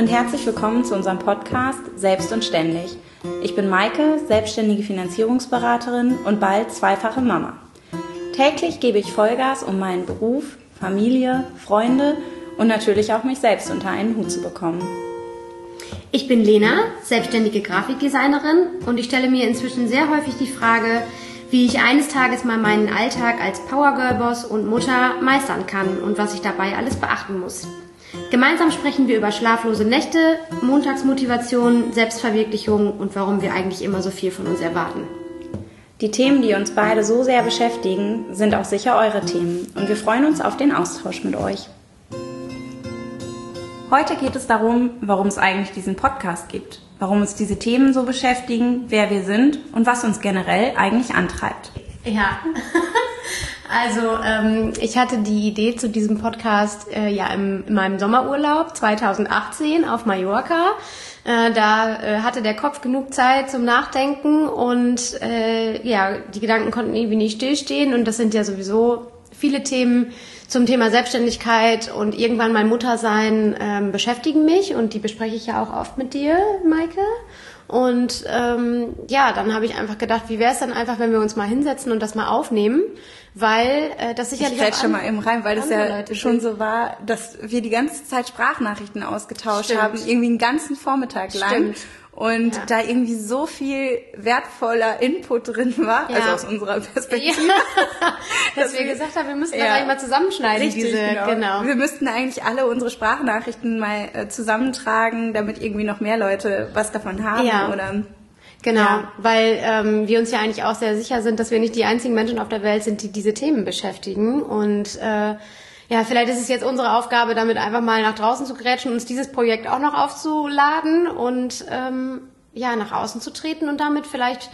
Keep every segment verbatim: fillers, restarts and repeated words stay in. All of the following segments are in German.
und herzlich willkommen zu unserem Podcast Selbst und Ständig. Ich bin Maike, selbstständige Finanzierungsberaterin und bald zweifache Mama. Täglich gebe ich Vollgas, um meinen Beruf, Familie, Freunde und natürlich auch mich selbst unter einen Hut zu bekommen. Ich bin Lena, selbstständige Grafikdesignerin und ich stelle mir inzwischen sehr häufig die Frage, wie ich eines Tages mal meinen Alltag als Powergirl-Boss und Mutter meistern kann und was ich dabei alles beachten muss. Gemeinsam sprechen wir über schlaflose Nächte, Montagsmotivation, Selbstverwirklichung und warum wir eigentlich immer so viel von uns erwarten. Die Themen, die uns beide so sehr beschäftigen, sind auch sicher eure Themen und wir freuen uns auf den Austausch mit euch. Heute geht es darum, warum es eigentlich diesen Podcast gibt, warum uns diese Themen so beschäftigen, wer wir sind und was uns generell eigentlich antreibt. Ja, also ähm, ich hatte die Idee zu diesem Podcast äh, ja im, in meinem Sommerurlaub zweitausendachtzehn auf Mallorca. Äh, da äh, hatte der Kopf genug Zeit zum Nachdenken und äh, ja, die Gedanken konnten irgendwie nicht stillstehen und das sind ja sowieso viele Themen zum Thema Selbstständigkeit und irgendwann mein Muttersein ähm, beschäftigen mich und die bespreche ich ja auch oft mit dir, Maike. Und ähm, ja, dann habe ich einfach gedacht, wie wäre es dann einfach, wenn wir uns mal hinsetzen und das mal aufnehmen, weil äh, das sicherlich ich auch schon mal eben rein, weil das ja Leute schon so war, dass wir die ganze Zeit Sprachnachrichten ausgetauscht Stimmt. haben, irgendwie einen ganzen Vormittag lang. Stimmt. Und ja. da irgendwie so viel wertvoller Input drin war, ja. also aus unserer Perspektive. Ja. dass, dass wir gesagt haben, wir müssen ja. das eigentlich mal zusammenschneiden. Richtig, diese, genau. genau. Wir müssten eigentlich alle unsere Sprachnachrichten mal äh, zusammentragen, damit irgendwie noch mehr Leute was davon haben. Ja. Oder Genau, ja. weil ähm, wir uns ja eigentlich auch sehr sicher sind, dass wir nicht die einzigen Menschen auf der Welt sind, die diese Themen beschäftigen. Und äh, ja, vielleicht ist es jetzt unsere Aufgabe, damit einfach mal nach draußen zu grätschen, uns dieses Projekt auch noch aufzuladen und ähm, ja nach außen zu treten und damit vielleicht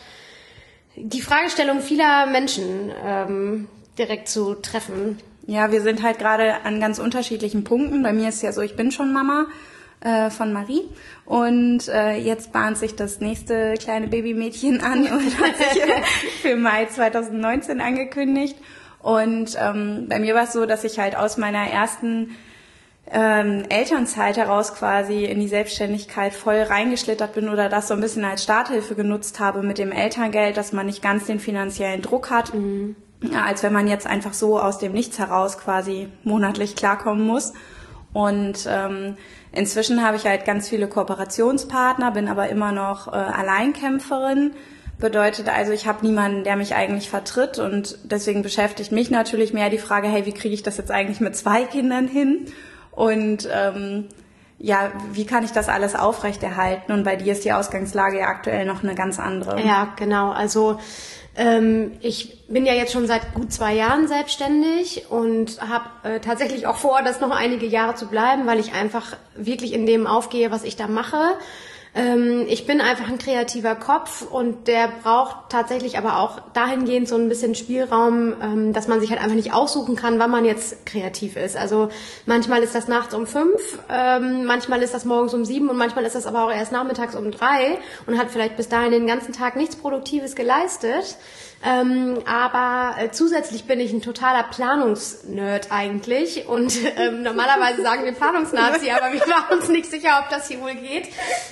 die Fragestellung vieler Menschen ähm, direkt zu treffen. Ja, wir sind halt gerade an ganz unterschiedlichen Punkten. Bei mir ist ja so, ich bin schon Mama äh, von Marie und äh, jetzt bahnt sich das nächste kleine Babymädchen an und hat sich für Mai zweitausendneunzehn angekündigt. Und ähm, bei mir war es so, dass ich halt aus meiner ersten ähm, Elternzeit heraus quasi in die Selbstständigkeit voll reingeschlittert bin oder das so ein bisschen als Starthilfe genutzt habe mit dem Elterngeld, dass man nicht ganz den finanziellen Druck hat, mhm. ja, als wenn man jetzt einfach so aus dem Nichts heraus quasi monatlich klarkommen muss. Und ähm, inzwischen habe ich halt ganz viele Kooperationspartner, bin aber immer noch äh, Alleinkämpferin. Bedeutet also, ich habe niemanden, der mich eigentlich vertritt und deswegen beschäftigt mich natürlich mehr die Frage, hey, wie kriege ich das jetzt eigentlich mit zwei Kindern hin und ähm, ja, wie kann ich das alles aufrechterhalten und bei dir ist die Ausgangslage ja aktuell noch eine ganz andere. Ja, genau, also ähm, ich bin ja jetzt schon seit gut zwei Jahren selbstständig und habe äh, tatsächlich auch vor, das noch einige Jahre zu bleiben, weil ich einfach wirklich in dem aufgehe, was ich da mache. Ich bin einfach ein kreativer Kopf und der braucht tatsächlich aber auch dahingehend so ein bisschen Spielraum, dass man sich halt einfach nicht aussuchen kann, wann man jetzt kreativ ist. Also manchmal ist das nachts um fünf, manchmal ist das morgens um sieben und manchmal ist das aber auch erst nachmittags um drei und hat vielleicht bis dahin den ganzen Tag nichts Produktives geleistet. Ähm, aber äh, zusätzlich bin ich ein totaler Planungsnerd eigentlich und ähm, normalerweise sagen wir Planungsnazi, aber wir waren uns nicht sicher, ob das hier wohl geht.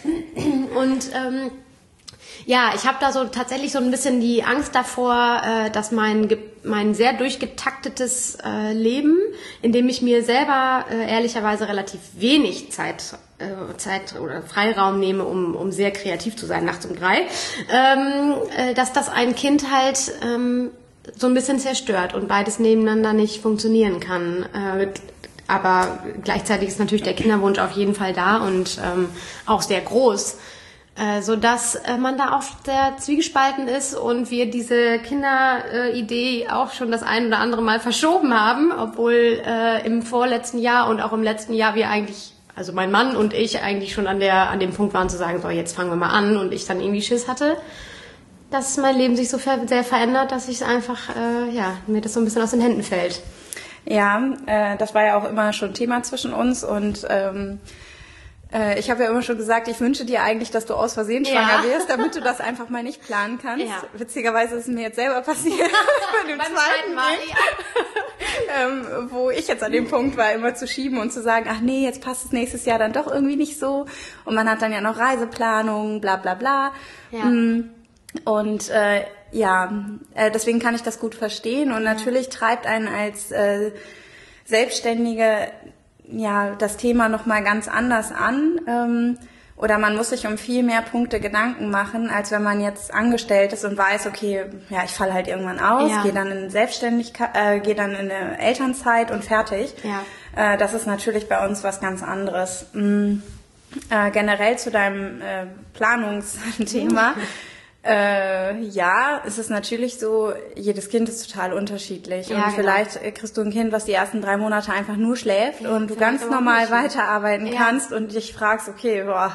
Und ähm, ja, ich habe da so tatsächlich so ein bisschen die Angst davor, äh, dass mein mein sehr durchgetaktetes äh, Leben, in dem ich mir selber äh, ehrlicherweise relativ wenig Zeit äh, Zeit oder Freiraum nehme, um um sehr kreativ zu sein nachts um drei, ähm, äh, dass das ein Kind halt ähm, so ein bisschen zerstört und beides nebeneinander nicht funktionieren kann. Äh, aber gleichzeitig ist natürlich der Kinderwunsch auf jeden Fall da und ähm, auch sehr groß. Äh, so dass äh, man da auch sehr zwiegespalten ist und wir diese Kinderidee äh, auch schon das ein oder andere Mal verschoben haben, obwohl äh, im vorletzten Jahr und auch im letzten Jahr wir eigentlich, also mein Mann und ich eigentlich schon an der an dem Punkt waren zu sagen, so jetzt fangen wir mal an und ich dann irgendwie Schiss hatte, dass mein Leben sich so ver- sehr verändert, dass ich einfach, äh, ja, mir das so ein bisschen aus den Händen fällt. Ja, äh, das war ja auch immer schon Thema zwischen uns und ähm, Ich habe ja immer schon gesagt, ich wünsche dir eigentlich, dass du aus Versehen schwanger ja. wirst, damit du das einfach mal nicht planen kannst. Ja. Witzigerweise ist es mir jetzt selber passiert. Bei dem Beim zweiten Mal, ähm, wo ich jetzt an dem Punkt war, immer zu schieben und zu sagen, ach nee, jetzt passt es nächstes Jahr dann doch irgendwie nicht so. Und man hat dann ja noch Reiseplanung, bla bla bla. Ja. Und äh, ja, äh, deswegen kann ich das gut verstehen. Und natürlich treibt einen als äh, Selbstständige ja das Thema nochmal ganz anders an. Ähm, oder man muss sich um viel mehr Punkte Gedanken machen, als wenn man jetzt angestellt ist und weiß, okay, ja, ich falle halt irgendwann aus, Ja. gehe dann in Selbstständigkeit, äh, gehe dann in eine Elternzeit und fertig. Ja. Äh, das ist natürlich bei uns was ganz anderes. Mhm. Äh, generell zu deinem äh, Planungsthema. Äh, ja, es ist natürlich so, jedes Kind ist total unterschiedlich. Ja, und genau. vielleicht kriegst du ein Kind, was die ersten drei Monate einfach nur schläft Ja, und du vielleicht ganz aber auch normal nicht. weiterarbeiten Ja. kannst und dich fragst, okay, boah,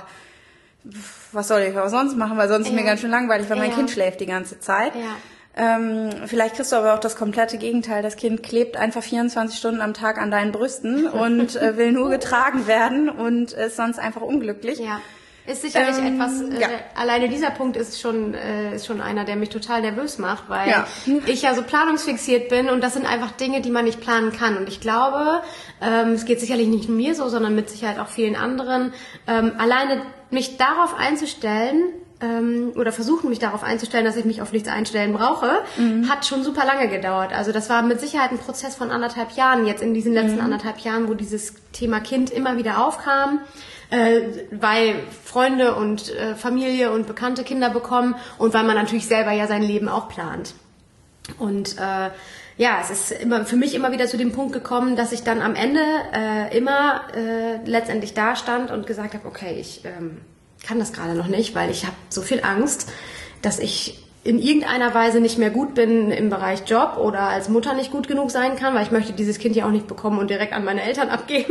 was soll ich auch sonst machen, weil sonst ist Ja. mir ganz schön langweilig, weil mein Ja. Kind schläft die ganze Zeit. Ja. Ähm, vielleicht kriegst du aber auch das komplette Gegenteil. Das Kind klebt einfach vierundzwanzig Stunden am Tag an deinen Brüsten und äh, will nur getragen werden und ist sonst einfach unglücklich. Ja. Ist sicherlich Ähm, etwas, äh, ja. alleine dieser Punkt ist schon, äh, ist schon einer, der mich total nervös macht, weil Ja. ich ja so planungsfixiert bin und das sind einfach Dinge, die man nicht planen kann. Und ich glaube, ähm, es geht sicherlich nicht nur mir so, sondern mit Sicherheit auch vielen anderen, ähm, alleine mich darauf einzustellen, ähm, oder versuchen, mich darauf einzustellen, dass ich mich auf nichts einstellen brauche, Mhm. hat schon super lange gedauert. Also das war mit Sicherheit ein Prozess von anderthalb Jahren, jetzt in diesen letzten Mhm. anderthalb Jahren, wo dieses Thema Kind immer wieder aufkam. Äh, weil Freunde und äh, Familie und Bekannte Kinder bekommen und weil man natürlich selber ja sein Leben auch plant. Und äh, ja, es ist immer für mich immer wieder zu dem Punkt gekommen, dass ich dann am Ende äh, immer äh, letztendlich da stand und gesagt habe, okay, ich ähm, kann das gerade noch nicht, weil ich habe so viel Angst, dass ich in irgendeiner Weise nicht mehr gut bin im Bereich Job oder als Mutter nicht gut genug sein kann, weil ich möchte dieses Kind ja auch nicht bekommen und direkt an meine Eltern abgeben,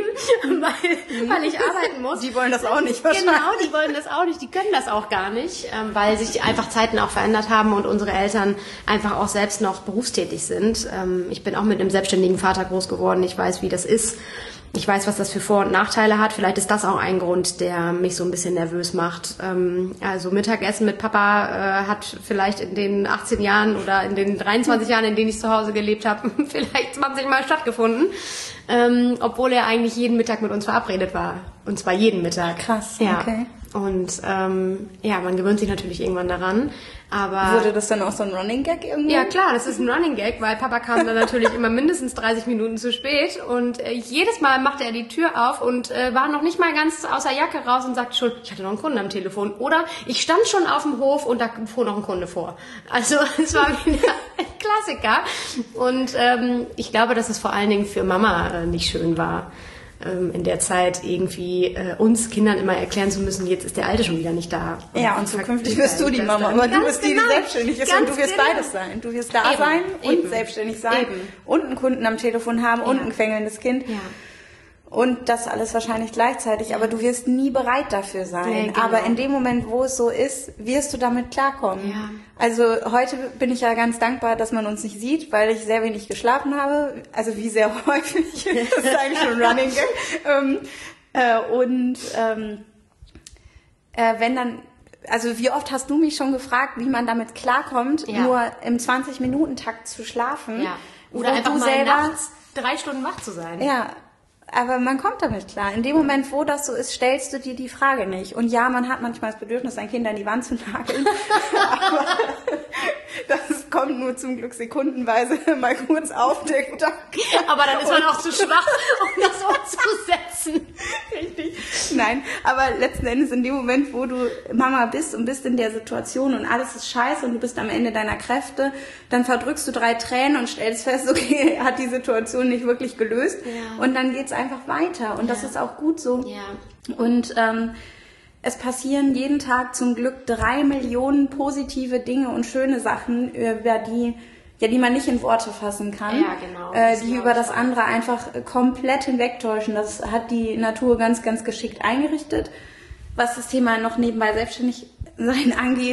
weil, weil ich arbeiten muss. Die wollen das auch nicht wahrscheinlich. Genau, die wollen das auch nicht, die können das auch gar nicht, ähm, weil sich einfach Zeiten auch verändert haben und unsere Eltern einfach auch selbst noch berufstätig sind. Ähm, ich bin auch mit einem selbstständigen Vater groß geworden, ich weiß, wie das ist. Ich weiß, was das für Vor- und Nachteile hat. Vielleicht ist das auch ein Grund, der mich so ein bisschen nervös macht. Ähm, also Mittagessen mit Papa äh, hat vielleicht in den achtzehn Jahren oder in den dreiundzwanzig Jahren, in denen ich zu Hause gelebt habe, vielleicht zwanzig Mal stattgefunden. Ähm, obwohl er eigentlich jeden Mittag mit uns verabredet war. Und zwar jeden Mittag. Krass, ja. okay. Und ähm, ja, man gewöhnt sich natürlich irgendwann daran. Aber Wurde das dann auch so ein Running Gag irgendwie? ja klar, das ist ein Running Gag, weil Papa kam dann natürlich immer mindestens dreißig Minuten zu spät und äh, jedes Mal machte er die Tür auf und äh, war noch nicht mal ganz aus der Jacke raus und sagte schon, ich hatte noch einen Kunden am Telefon oder ich stand schon auf dem Hof und da fuhr noch ein Kunde vor. Also es war wieder ein Klassiker und ähm, ich glaube, dass es vor allen Dingen für Mama äh, nicht schön war, in der Zeit irgendwie äh, uns Kindern immer erklären zu müssen, jetzt ist der Alte schon wieder nicht da. Und Ja, und zukünftig wirst du die Mama, aber du bist die, die genau. selbstständig ist Ganz und du wirst genau. beides sein. Du wirst da Eben. sein und Eben. selbstständig sein Eben. und einen Kunden am Telefon haben und Ja. ein quengelndes Kind. Ja. Und das alles wahrscheinlich gleichzeitig, aber du wirst nie bereit dafür sein. Nee, genau. Aber in dem Moment, wo es so ist, wirst du damit klarkommen. Ja. Also heute bin ich ja ganz dankbar, dass man uns nicht sieht, weil ich sehr wenig geschlafen habe. Also wie sehr häufig, das ist eigentlich schon Running Gag. ähm, äh, und ähm, äh, wenn dann, also wie oft hast du mich schon gefragt, wie man damit klarkommt, Ja. nur im zwanzig-Minuten-Takt zu schlafen? Ja. Oder wo einfach du mal selber, nachts drei Stunden wach zu sein. ja, aber man kommt damit klar. In dem Moment, wo das so ist, stellst du dir die Frage nicht. Und ja, man hat manchmal das Bedürfnis, ein Kind an die Wand zu nageln. Aber das kommt nur zum Glück sekundenweise mal kurz auf der Gedanke. Aber dann ist man auch zu schwach, um das umzusetzen. Richtig. Nein, aber letzten Endes in dem Moment, wo du Mama bist und bist in der Situation und alles ist scheiße und du bist am Ende deiner Kräfte, dann verdrückst du drei Tränen und stellst fest, okay, hat die Situation nicht wirklich gelöst. Ja. Und dann geht's einfach weiter. Und das Ja. ist auch gut so. Ja. Und ähm, es passieren jeden Tag zum Glück drei Millionen positive Dinge und schöne Sachen, über die, ja, die man nicht in Worte fassen kann, Ja, genau. äh, Das die glaub über ich das auch. andere einfach komplett hinwegtäuschen. Das hat die Natur ganz, ganz geschickt eingerichtet. Was das Thema noch nebenbei selbstständig sein angeht,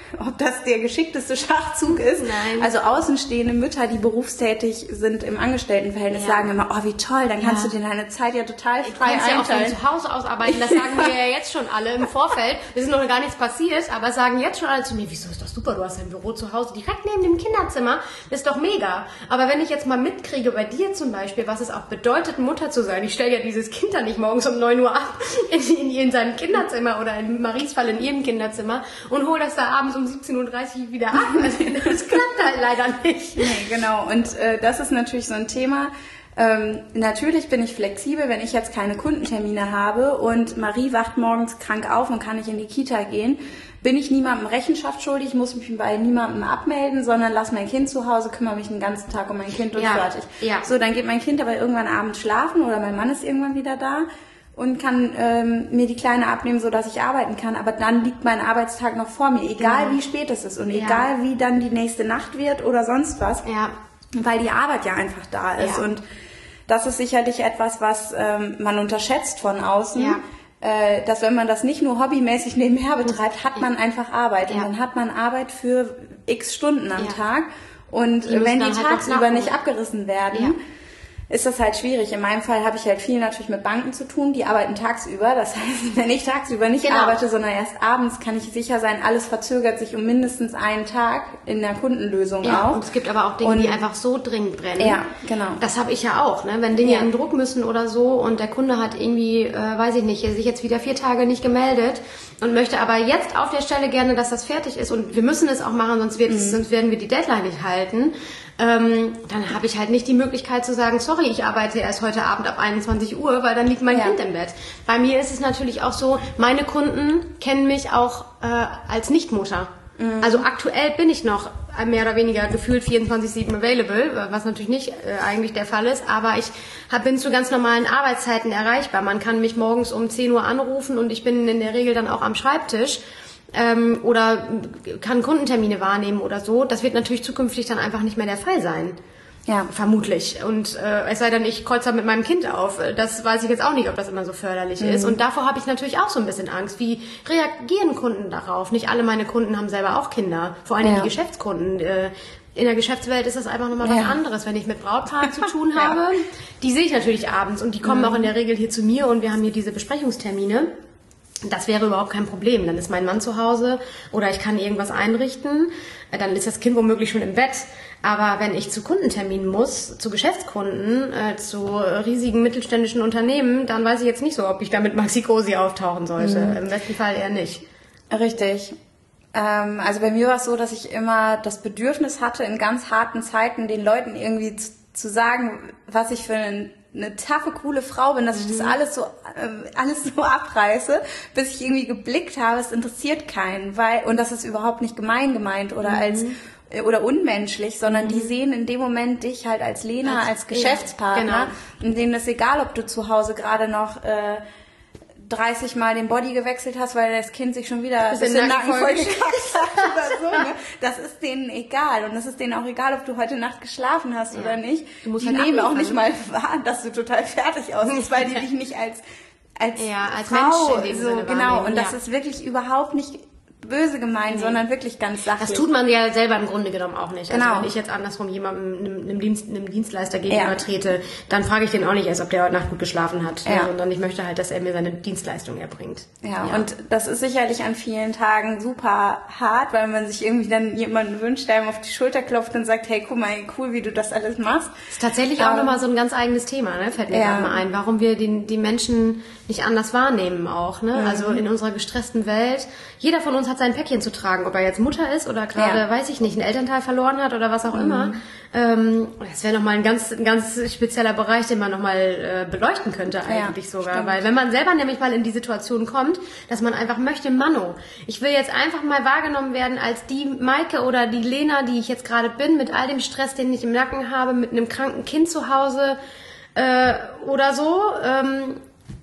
ob das der geschickteste Schachzug ist. Nein. Also außenstehende Mütter, die berufstätig sind im Angestelltenverhältnis, Ja. sagen immer, oh wie toll, dann kannst Ja. du dir deine Zeit ja total Du frei kannst ja auch von einteilen. zu Hause aus arbeiten, das sagen wir ja jetzt schon alle im Vorfeld. Es ist noch gar nichts passiert, aber sagen jetzt schon alle zu mir, wieso ist das super, du hast dein Büro zu Hause direkt neben dem Kinderzimmer, das ist doch mega. Aber wenn ich jetzt mal mitkriege, bei dir zum Beispiel, was es auch bedeutet, Mutter zu sein, ich stelle ja dieses Kind dann nicht morgens um neun Uhr ab in, in, in seinem Kinderzimmer oder in Maries Fall in ihrem Kinderzimmer und hole das da abends um siebzehn Uhr dreißig wieder ab. Also, das klappt halt leider nicht. Nee, genau. Und äh, das ist natürlich so ein Thema. Ähm, natürlich bin ich flexibel, wenn ich jetzt keine Kundentermine habe und Marie wacht morgens krank auf und kann nicht in die Kita gehen, bin ich niemandem Rechenschaft schuldig, muss mich bei niemandem abmelden, sondern lass mein Kind zu Hause, kümmere mich den ganzen Tag um mein Kind und Ja, fertig. ja. So, dann geht mein Kind aber irgendwann abends schlafen oder mein Mann ist irgendwann wieder da und kann ähm, mir die Kleine abnehmen, so dass ich arbeiten kann. Aber dann liegt mein Arbeitstag noch vor mir, egal Genau. wie spät es ist und Ja. egal wie dann die nächste Nacht wird oder sonst was, Ja. weil die Arbeit ja einfach da ist. Ja. Und das ist sicherlich etwas, was ähm, man unterschätzt von außen. Ja. Äh, dass wenn man das nicht nur hobbymäßig nebenher betreibt, hat man einfach Arbeit. Und Ja. dann hat man Arbeit für x Stunden am Ja. Tag. Und Die müssen wenn die dann halt noch tagsüber nachholen. nicht abgerissen werden, Ja. ist das halt schwierig. In meinem Fall habe ich halt viel natürlich mit Banken zu tun, die arbeiten tagsüber. Das heißt, wenn ich tagsüber nicht Genau. arbeite, sondern erst abends, kann ich sicher sein, alles verzögert sich um mindestens einen Tag in der Kundenlösung Ja, auch. und es gibt aber auch Dinge, Und- die einfach so dringend brennen. Ja, genau. Das habe ich ja auch, ne? Wenn Dinge Ja. in Druck müssen oder so und der Kunde hat irgendwie, äh, weiß ich nicht, sich jetzt wieder vier Tage nicht gemeldet und möchte aber jetzt auf der Stelle gerne, dass das fertig ist und wir müssen es auch machen, sonst, wird, Mhm. sonst werden wir die Deadline nicht halten. Ähm, dann habe ich halt nicht die Möglichkeit zu sagen, sorry, ich arbeite erst heute Abend ab einundzwanzig Uhr, weil dann liegt mein Ja. Kind im Bett. Bei mir ist es natürlich auch so, meine Kunden kennen mich auch äh, als Nichtmutter. Mhm. Also aktuell bin ich noch mehr oder weniger gefühlt vierundzwanzig sieben available, was natürlich nicht äh, eigentlich der Fall ist, aber ich hab, bin zu ganz normalen Arbeitszeiten erreichbar. Man kann mich morgens um zehn Uhr anrufen und ich bin in der Regel dann auch am Schreibtisch. Ähm, oder kann Kundentermine wahrnehmen oder so. Das wird natürlich zukünftig dann einfach nicht mehr der Fall sein. Ja. Vermutlich. Und äh, es sei denn, ich kreuze da mit meinem Kind auf. Das weiß ich jetzt auch nicht, ob das immer so förderlich Mhm. ist. Und davor habe ich natürlich auch so ein bisschen Angst. Wie reagieren Kunden darauf? Nicht alle meine Kunden haben selber auch Kinder. Vor allem Ja. die Geschäftskunden. Äh, in der Geschäftswelt ist das einfach nochmal was Ja. anderes. Wenn ich mit Brautpaaren zu tun Ja. habe, die sehe ich natürlich abends. Und die kommen Mhm. auch in der Regel hier zu mir und wir haben hier diese Besprechungstermine. Das wäre überhaupt kein Problem. Dann ist mein Mann zu Hause oder ich kann irgendwas einrichten. Dann ist das Kind womöglich schon im Bett. Aber wenn ich zu Kundenterminen muss, zu Geschäftskunden, äh, zu riesigen mittelständischen Unternehmen, dann weiß ich jetzt nicht so, ob ich da mit Maxi Cosi auftauchen sollte. Mhm. Im besten Fall eher nicht. Richtig. Ähm, also bei mir war es so, dass ich immer das Bedürfnis hatte, in ganz harten Zeiten den Leuten irgendwie zu, zu sagen, was ich für ein eine taffe, coole Frau bin, dass ich das alles so äh, alles so abreiße, bis ich irgendwie geblickt habe, es interessiert keinen, weil und das ist überhaupt nicht gemein gemeint oder Mhm. als äh, oder unmenschlich, sondern die sehen in dem Moment dich halt als Lena, Als- als Geschäftspartner, ja, und denen ist egal, ob du zu Hause gerade noch äh, dreißig Mal den Body gewechselt hast, weil das Kind sich schon wieder Ist bis den den Nacken Nacken voll voll gekackt hat oder so. Ne? Das ist denen egal. Und es ist denen auch egal, ob du heute Nacht geschlafen hast Ja. oder nicht. Du musst die halt nehmen auch abliefern, nicht ne? mal wahr, dass du total fertig aussiehst, weil die dich nicht als als, Ja, als Frau Mensch in dem so Sinne genau. wahrnehmen, Und das ja. ist wirklich überhaupt nicht böse gemeint, sondern wirklich ganz sachlich. Das tut man ja selber im Grunde genommen auch nicht. Also Genau. wenn ich jetzt andersrum jemandem, einem, einem, Dienst, einem Dienstleister gegenüber Ja. trete, dann frage ich den auch nicht erst, ob der heute Nacht gut geschlafen hat, Ja. sondern ich möchte halt, dass er mir seine Dienstleistung erbringt. Ja, und das ist sicherlich an vielen Tagen super hart, weil man sich irgendwie dann jemanden wünscht, der ihm auf die Schulter klopft und sagt, hey, guck mal, cool, wie du das alles machst. Das ist tatsächlich auch Ähm, nochmal so ein ganz eigenes Thema, ne? Fällt mir Ja. gerade mal ein, warum wir die, die Menschen nicht anders wahrnehmen auch, ne? Mhm. Also in unserer gestressten Welt. Jeder von uns hat sein Päckchen zu tragen, ob er jetzt Mutter ist oder gerade, Ja. weiß ich nicht, einen Elternteil verloren hat oder was auch immer. Ähm, das wäre nochmal ein ganz, ein ganz spezieller Bereich, den man nochmal äh, beleuchten könnte eigentlich Ja, sogar. stimmt. Weil wenn man selber nämlich mal in die Situation kommt, dass man einfach möchte, Manno, ich will jetzt einfach mal wahrgenommen werden als die Maike oder die Lena, die ich jetzt gerade bin, mit all dem Stress, den ich im Nacken habe, mit einem kranken Kind zu Hause äh, oder so. Ähm,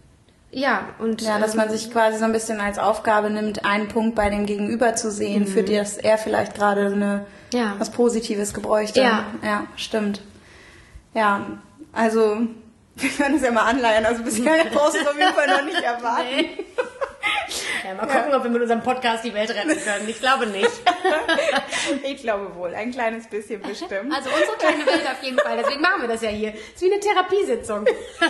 ja, und Ja, dass ähm, man sich quasi so ein bisschen als Aufgabe nimmt, einen Punkt bei dem Gegenüber zu sehen, für das er vielleicht gerade eine, Ja. was Positives gebräuchte. Ja. Ja, stimmt. Ja, also wir können es ja mal anleihen, also bisher brauchst du es auf jeden Fall noch nicht erwarten. Ja, mal gucken, ja. ob wir mit unserem Podcast die Welt retten können. Ich glaube nicht. Ich glaube wohl, ein kleines bisschen bestimmt. Also unsere kleine Welt auf jeden Fall, deswegen machen wir das ja hier. Es ist wie eine Therapiesitzung.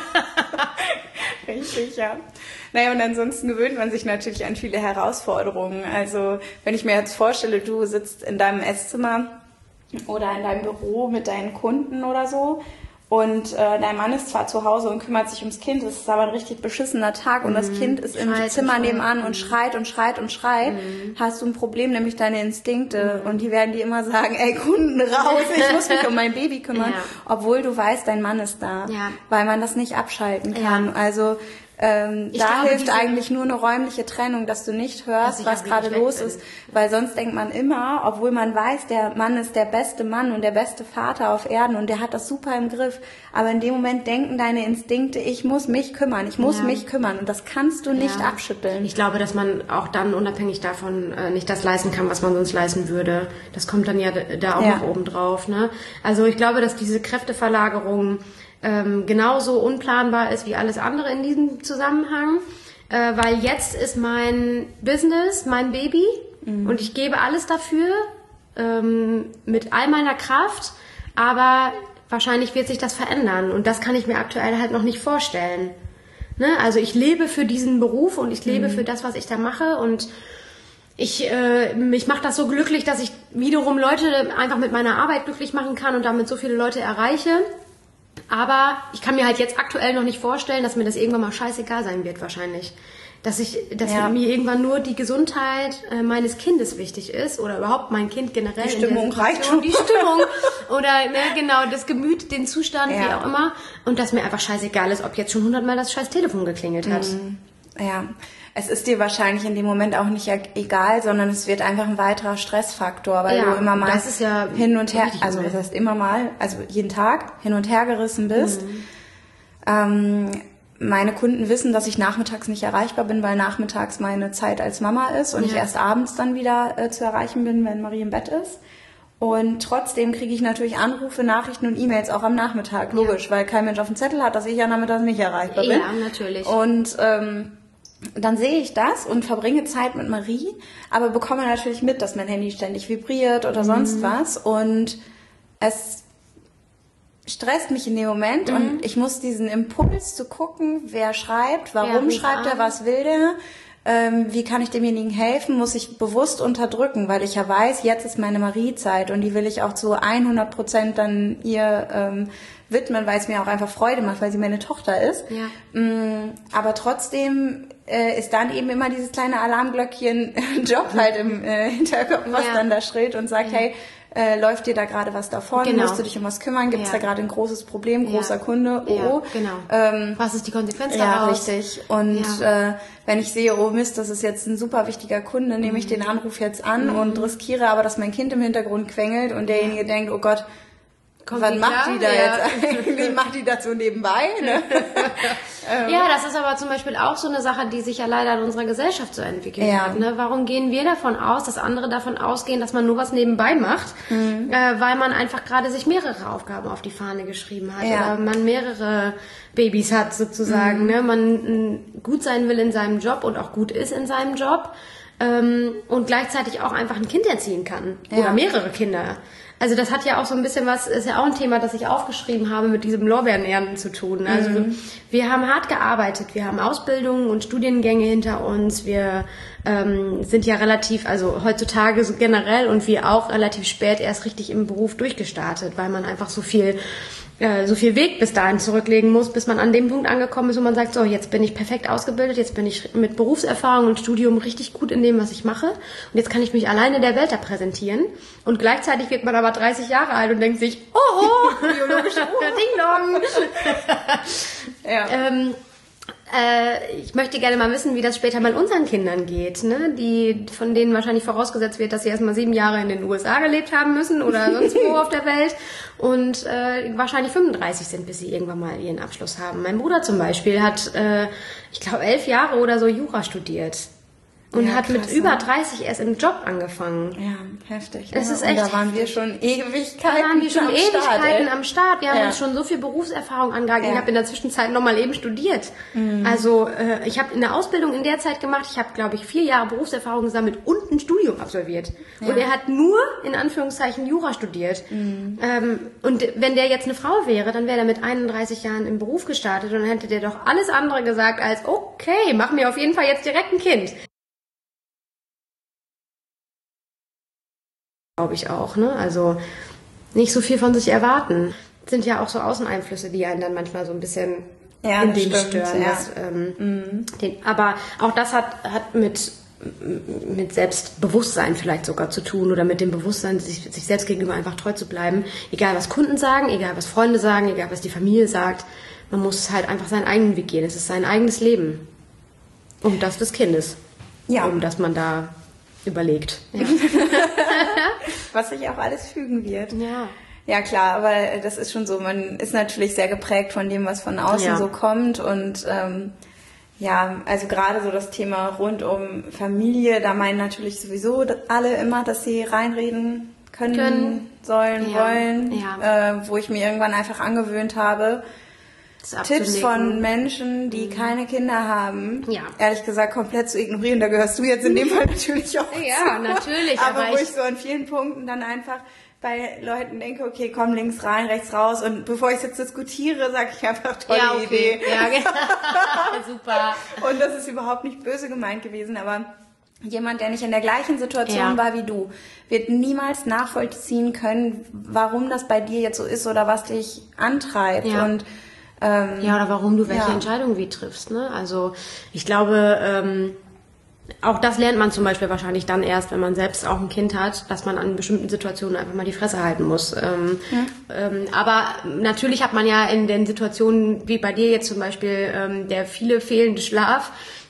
Richtig, ja. Naja, und ansonsten gewöhnt man sich natürlich an viele Herausforderungen. Also wenn ich mir jetzt vorstelle, du sitzt in deinem Esszimmer oder in deinem Büro mit deinen Kunden oder so und äh, dein Mann ist zwar zu Hause und kümmert sich ums Kind, es ist aber ein richtig beschissener Tag und mhm. das Kind ist im schreit Zimmer nebenan und, und schreit und schreit und schreit, mhm. hast du ein Problem, nämlich deine Instinkte mhm. und die werden dir immer sagen, ey, Kunden raus, ich muss mich um mein Baby kümmern, ja. obwohl du weißt, dein Mann ist da, ja. weil man das nicht abschalten kann. Ja. Also Ähm, da glaube, hilft eigentlich nur eine räumliche Trennung, dass du nicht hörst, was gerade los ist, weil sonst denkt man immer, obwohl man weiß, der Mann ist der beste Mann und der beste Vater auf Erden und der hat das super im Griff, aber in dem Moment denken deine Instinkte, ich muss mich kümmern, ich muss ja. mich kümmern und das kannst du nicht ja. abschütteln. Ich glaube, dass man auch dann unabhängig davon äh, nicht das leisten kann, was man sonst leisten würde. Das kommt dann ja da auch ja. noch oben drauf, ne? Also ich glaube, dass diese Kräfteverlagerung Ähm, genauso unplanbar ist wie alles andere in diesem Zusammenhang, äh, weil jetzt ist mein Business, mein Baby mhm. und ich gebe alles dafür ähm, mit all meiner Kraft, aber wahrscheinlich wird sich das verändern und das kann ich mir aktuell halt noch nicht vorstellen. Ne? Also ich lebe für diesen Beruf und ich lebe mhm. für das, was ich da mache und ich, äh, mich macht das so glücklich, dass ich wiederum Leute einfach mit meiner Arbeit glücklich machen kann und damit so viele Leute erreiche. Aber ich kann mir halt jetzt aktuell noch nicht vorstellen, dass mir das irgendwann mal scheißegal sein wird wahrscheinlich. Dass ich, dass ja. mir irgendwann nur die Gesundheit äh, meines Kindes wichtig ist oder überhaupt mein Kind generell. Die Stimmung reicht schon. Die Stimmung oder ne, genau das Gemüt, den Zustand, ja. wie auch immer. Und dass mir einfach scheißegal ist, ob jetzt schon hundertmal das scheiß Telefon geklingelt hat. Mhm. Ja, es ist dir wahrscheinlich in dem Moment auch nicht egal, sondern es wird einfach ein weiterer Stressfaktor, weil ja, du immer mal das ist ja hin und her, also das heißt immer mal, also jeden Tag hin und her gerissen bist. Mhm. Ähm, meine Kunden wissen, dass ich nachmittags nicht erreichbar bin, weil nachmittags meine Zeit als Mama ist und ja. ich erst abends dann wieder äh, zu erreichen bin, wenn Marie im Bett ist. Und trotzdem kriege ich natürlich Anrufe, Nachrichten und E-Mails auch am Nachmittag, logisch, ja. weil kein Mensch auf dem Zettel hat, dass ich ja nachmittags nicht erreichbar bin. Ja, natürlich. Und ähm, dann sehe ich das und verbringe Zeit mit Marie, aber bekomme natürlich mit, dass mein Handy ständig vibriert oder sonst mhm. was und es stresst mich in dem Moment mhm. und ich muss diesen Impuls zu gucken, wer schreibt, warum ja, schreibt er, was will der, ähm, wie kann ich demjenigen helfen, muss ich bewusst unterdrücken, weil ich ja weiß, jetzt ist meine Marie-Zeit und die will ich auch zu hundert Prozent dann ihr ähm, widmen, weil es mir auch einfach Freude macht, weil sie meine Tochter ist. Ja. Aber trotzdem äh, ist dann eben immer dieses kleine Alarmglöckchen Job halt im äh, Hinterkopf, was ja. dann da schrillt und sagt, ja. hey, äh, läuft dir da gerade was davon? Genau. Musst du dich um was kümmern? Gibt es ja. da gerade ein großes Problem? Großer ja. Kunde? Oh, ja, genau. Ähm, was ist die Konsequenz daraus? Ja, richtig. Und ja. äh, wenn ich sehe, oh Mist, das ist jetzt ein super wichtiger Kunde, nehme ich mhm. den Anruf jetzt an mhm. und riskiere aber, dass mein Kind im Hintergrund quengelt und derjenige ja. denkt, oh Gott, Kommt was die macht klar? die da ja. jetzt eigentlich? Macht die das so nebenbei? Ne? Ja, das ist aber zum Beispiel auch so eine Sache, die sich ja leider in unserer Gesellschaft so entwickelt ja. hat. Ne? Warum gehen wir davon aus, dass andere davon ausgehen, dass man nur was nebenbei macht, mhm. äh, weil man einfach gerade sich mehrere Aufgaben auf die Fahne geschrieben hat ja. oder man mehrere Babys hat sozusagen. Mhm. Ne? Man m, gut sein will in seinem Job und auch gut ist in seinem Job ähm, und gleichzeitig auch einfach ein Kind erziehen kann ja. oder mehrere Kinder. Also das hat ja auch so ein bisschen was, ist ja auch ein Thema, das ich aufgeschrieben habe, mit diesem Lorbeerenernten zu tun. Also mhm. wir haben hart gearbeitet, wir haben Ausbildungen und Studiengänge hinter uns, wir ähm, sind ja relativ, also heutzutage so generell und wir auch relativ spät erst richtig im Beruf durchgestartet, weil man einfach so viel äh, so viel Weg bis dahin zurücklegen muss, bis man an dem Punkt angekommen ist, wo man sagt, so, jetzt bin ich perfekt ausgebildet, jetzt bin ich mit Berufserfahrung und Studium richtig gut in dem, was ich mache und jetzt kann ich mich alleine der Welt da präsentieren und gleichzeitig wird man aber dreißig Jahre alt und denkt sich, oh, oh biologische Uhr, Ding Dong. ja. ähm, äh, ich möchte gerne mal wissen, wie das später mal unseren Kindern geht, ne? Die, von denen wahrscheinlich vorausgesetzt wird, dass sie erstmal sieben Jahre in den U S A gelebt haben müssen oder sonst wo auf der Welt und äh, wahrscheinlich fünfunddreißig sind, bis sie irgendwann mal ihren Abschluss haben. Mein Bruder zum Beispiel hat, äh, ich glaube, elf Jahre oder so Jura studiert. Und ja, hat krass, mit über dreißig erst im Job angefangen. Ja, heftig. Es ne? ist echt Und da waren heftig. wir schon Ewigkeiten Da waren wir schon am Ewigkeiten Start, am Start. Wir haben Ja. uns schon so viel Berufserfahrung angeeignet. Ja. Ich habe in der Zwischenzeit nochmal eben studiert. Mhm. Also äh, ich habe eine Ausbildung in der Zeit gemacht. Ich habe, glaube ich, vier Jahre Berufserfahrung gesammelt und ein Studium absolviert. Ja. Und er hat nur, in Anführungszeichen, Jura studiert. Mhm. Ähm, und wenn der jetzt eine Frau wäre, dann wäre er mit einunddreißig Jahren im Beruf gestartet und dann hätte der doch alles andere gesagt als, okay, mach mir auf jeden Fall jetzt direkt ein Kind. Glaube ich auch, ne? Also nicht so viel von sich erwarten. Das sind ja auch so Außeneinflüsse, die einen dann manchmal so ein bisschen ja, in dem stimmt, stören. Ja. Das, ähm, mhm. den, aber auch das hat, hat mit, mit Selbstbewusstsein vielleicht sogar zu tun oder mit dem Bewusstsein, sich, sich selbst gegenüber einfach treu zu bleiben. Egal was Kunden sagen, egal was Freunde sagen, egal was die Familie sagt. Man muss halt einfach seinen eigenen Weg gehen. Es ist sein eigenes Leben. Um das des Kindes. Ja. Um das man da überlegt. Ja. Was sich auch alles fügen wird. Ja. Ja, klar, aber das ist schon so. Man ist natürlich sehr geprägt von dem, was von außen ja. so kommt. Und ähm, ja, also gerade so das Thema rund um Familie, da meinen natürlich sowieso alle immer, dass sie reinreden können, können. sollen, ja. wollen. Ja. Äh, wo ich mir irgendwann einfach angewöhnt habe, Tipps von Menschen, die mhm. keine Kinder haben, ja. ehrlich gesagt komplett zu ignorieren. Da gehörst du jetzt in dem Fall natürlich auch Ja, zu. natürlich. Aber, aber wo ich ich so an vielen Punkten dann einfach bei Leuten denke, okay, komm links rein, rechts raus. Und bevor ich jetzt diskutiere, sage ich einfach, tolle ja, okay. Idee. Ja, super. Und das ist überhaupt nicht böse gemeint gewesen, aber jemand, der nicht in der gleichen Situation ja. war wie du, wird niemals nachvollziehen können, warum das bei dir jetzt so ist oder was dich antreibt. Ja. Und Ähm, ja, oder warum du welche ja. Entscheidungen wie triffst. Ne? Also ich glaube, ähm, auch das lernt man zum Beispiel wahrscheinlich dann erst, wenn man selbst auch ein Kind hat, dass man an bestimmten Situationen einfach mal die Fresse halten muss. Ähm, ja. ähm, aber natürlich hat man ja in den Situationen, wie bei dir jetzt zum Beispiel, ähm, der viele fehlende Schlaf,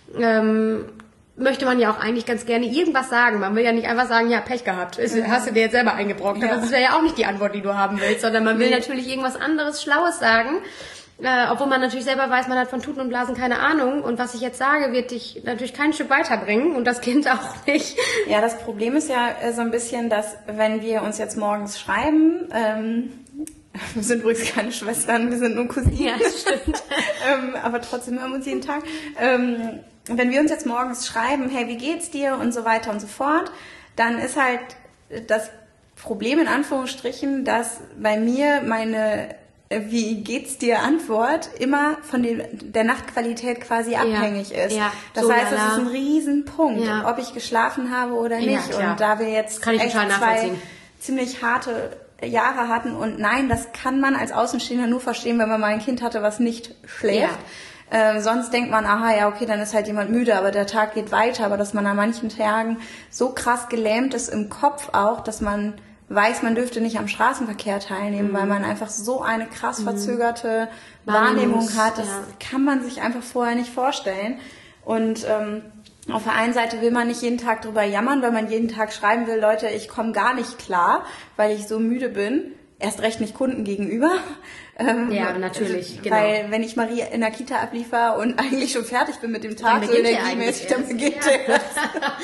ähm, möchte man ja auch eigentlich ganz gerne irgendwas sagen. Man will ja nicht einfach sagen, ja, Pech gehabt, ist, ja. hast du dir jetzt selber eingebrockt. Ja. Das wäre ja auch nicht die Antwort, die du haben willst, sondern man will nee. natürlich irgendwas anderes, Schlaues sagen. Äh, obwohl man natürlich selber weiß, man hat von Tuten und Blasen keine Ahnung und was ich jetzt sage, wird dich natürlich kein Stück weiterbringen und das Kind auch nicht. Ja, das Problem ist ja äh, so ein bisschen, dass wenn wir uns jetzt morgens schreiben, ähm, wir sind übrigens keine Schwestern, wir sind nur Cousinen. Ja, das stimmt. ähm, aber trotzdem hören wir uns jeden Tag. Ähm, wenn wir uns jetzt morgens schreiben, hey, wie geht's dir und so weiter und so fort, dann ist halt das Problem in Anführungsstrichen, dass bei mir meine wie geht's dir Antwort immer von dem, der Nachtqualität quasi abhängig ja, ist. Ja, das so heißt, lala. das ist ein Riesenpunkt, ja. ob ich geschlafen habe oder nicht. Ja, und da wir jetzt kann ich echt total zwei ziemlich harte Jahre hatten und nein, das kann man als Außenstehender nur verstehen, wenn man mal ein Kind hatte, was nicht schläft. Ja. Äh, sonst denkt man, aha, ja, okay, dann ist halt jemand müde, aber der Tag geht weiter. Aber dass man an manchen Tagen so krass gelähmt ist im Kopf auch, dass man weiß, man dürfte nicht am Straßenverkehr teilnehmen, mhm. weil man einfach so eine krass verzögerte mhm. Wahrnehmung hat. Das ja. kann man sich einfach vorher nicht vorstellen. Und ähm, auf der einen Seite will man nicht jeden Tag drüber jammern, weil man jeden Tag schreiben will, Leute, ich komme gar nicht klar, weil ich so müde bin. Erst recht nicht Kunden gegenüber. Ähm, ja, natürlich, genau. Weil wenn ich Marie in der Kita abliefer und eigentlich schon fertig bin mit dem Tag, so energiemäßig, dann beginnt ja. der erst.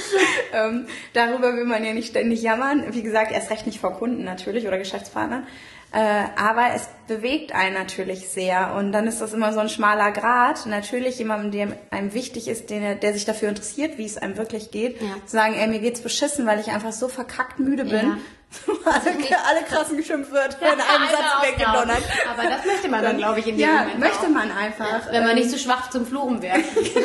ähm, darüber will man ja nicht ständig jammern. Wie gesagt, erst recht nicht vor Kunden natürlich oder Geschäftspartnern. Äh, aber es bewegt einen natürlich sehr und dann ist das immer so ein schmaler Grat. Natürlich jemandem, der einem wichtig ist, der, der sich dafür interessiert, wie es einem wirklich geht, ja. zu sagen, ey, mir geht's beschissen, weil ich einfach so verkackt müde bin. Ja. alle, alle krassen Schimpfwörter ja, in einem Satz weggedonnert. Aber das möchte man dann, glaube ich, in dem ja, Moment möchte auch. man einfach. Ja, wenn man nicht so schwach zum Fluchen wäre.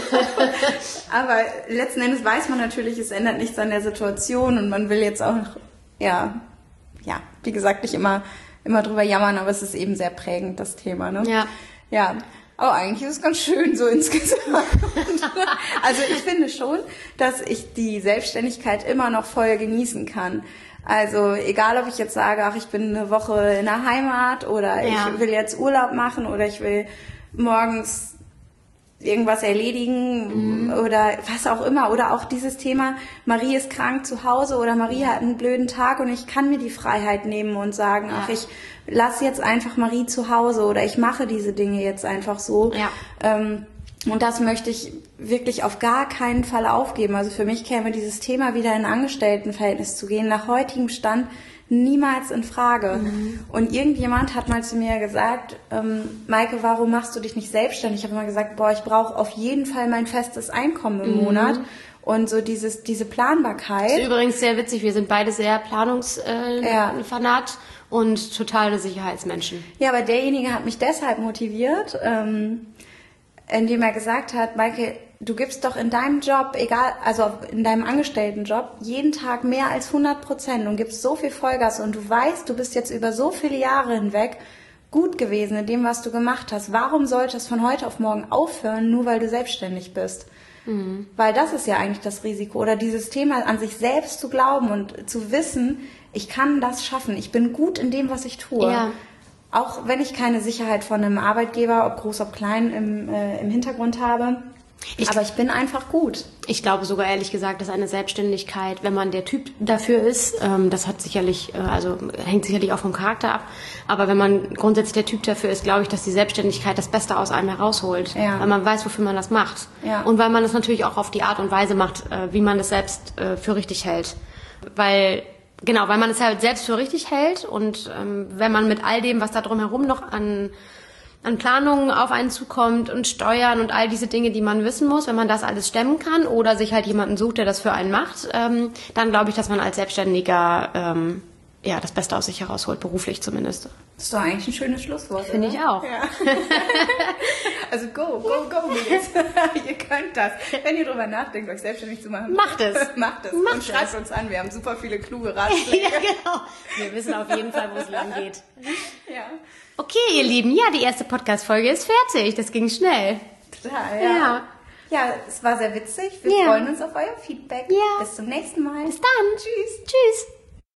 Aber letzten Endes weiß man natürlich, es ändert nichts an der Situation und man will jetzt auch, ja, ja, wie gesagt, nicht immer immer drüber jammern, aber es ist eben sehr prägend, das Thema, ne? Ja. Ja. Aber eigentlich ist es ganz schön so insgesamt. Also ich finde schon, dass ich die Selbstständigkeit immer noch voll genießen kann. Also egal, ob ich jetzt sage, ach, ich bin eine Woche in der Heimat oder ja. ich will jetzt Urlaub machen oder ich will morgens irgendwas erledigen mhm. oder was auch immer. Oder auch dieses Thema, Marie ist krank zu Hause oder Marie ja. hat einen blöden Tag und ich kann mir die Freiheit nehmen und sagen, ja. ach, ich lasse jetzt einfach Marie zu Hause oder ich mache diese Dinge jetzt einfach so. Ja. Ähm, Und das möchte ich wirklich auf gar keinen Fall aufgeben. Also für mich käme dieses Thema wieder in ein Angestelltenverhältnis zu gehen, nach heutigem Stand niemals in Frage. Mhm. Und irgendjemand hat mal zu mir gesagt, ähm, Maike, warum machst du dich nicht selbstständig? Ich habe immer gesagt, boah, ich brauche auf jeden Fall mein festes Einkommen im mhm. Monat. Und so dieses, diese Planbarkeit. Das ist übrigens sehr witzig, wir sind beide sehr Planungsfanat äh, ja. und totale Sicherheitsmenschen. Ja, aber derjenige hat mich deshalb motiviert, ähm, indem er gesagt hat, Maike, du gibst doch in deinem Job, egal, also in deinem Angestelltenjob, jeden Tag mehr als hundert Prozent und gibst so viel Vollgas und du weißt, du bist jetzt über so viele Jahre hinweg gut gewesen in dem, was du gemacht hast. Warum sollte es von heute auf morgen aufhören, nur weil du selbstständig bist? Mhm. Weil das ist ja eigentlich das Risiko. Oder dieses Thema an sich selbst zu glauben und zu wissen, ich kann das schaffen, ich bin gut in dem, was ich tue. Ja. Auch wenn ich keine Sicherheit von einem Arbeitgeber, ob groß, ob klein, im, äh, im Hintergrund habe. Ich, aber ich bin einfach gut. Ich glaube sogar ehrlich gesagt, dass eine Selbstständigkeit, wenn man der Typ dafür ist, ähm, das hat sicherlich, äh, also hängt sicherlich auch vom Charakter ab, aber wenn man grundsätzlich der Typ dafür ist, glaube ich, dass die Selbstständigkeit das Beste aus einem herausholt, ja. weil man weiß, wofür man das macht. Ja. Und weil man es natürlich auch auf die Art und Weise macht, äh, wie man es selbst äh, für richtig hält. Weil Genau, weil man es halt selbst für richtig hält und ähm, wenn man mit all dem, was da drumherum noch an, an Planungen auf einen zukommt und Steuern und all diese Dinge, die man wissen muss, wenn man das alles stemmen kann oder sich halt jemanden sucht, der das für einen macht, ähm, dann glaube ich, dass man als Selbstständiger ähm, ja das Beste aus sich herausholt, beruflich zumindest. Das ist doch eigentlich ein schönes Schlusswort. Finde ich auch. Ja. Also go, go, go, Mädels. Ihr könnt das. Wenn ihr drüber nachdenkt, euch selbstständig zu machen, macht es. Macht es. Macht und schreibt es. uns an. Wir haben super viele kluge Ratschläge. Ja, genau. Wir wissen auf jeden Fall, wo es lang geht. Ja. Okay, ihr Lieben. Ja, die erste Podcast-Folge ist fertig. Das ging schnell. Total, ja. Ja, ja es war sehr witzig. Wir ja. freuen uns auf euer Feedback. Ja. Bis zum nächsten Mal. Bis dann. Tschüss. Tschüss.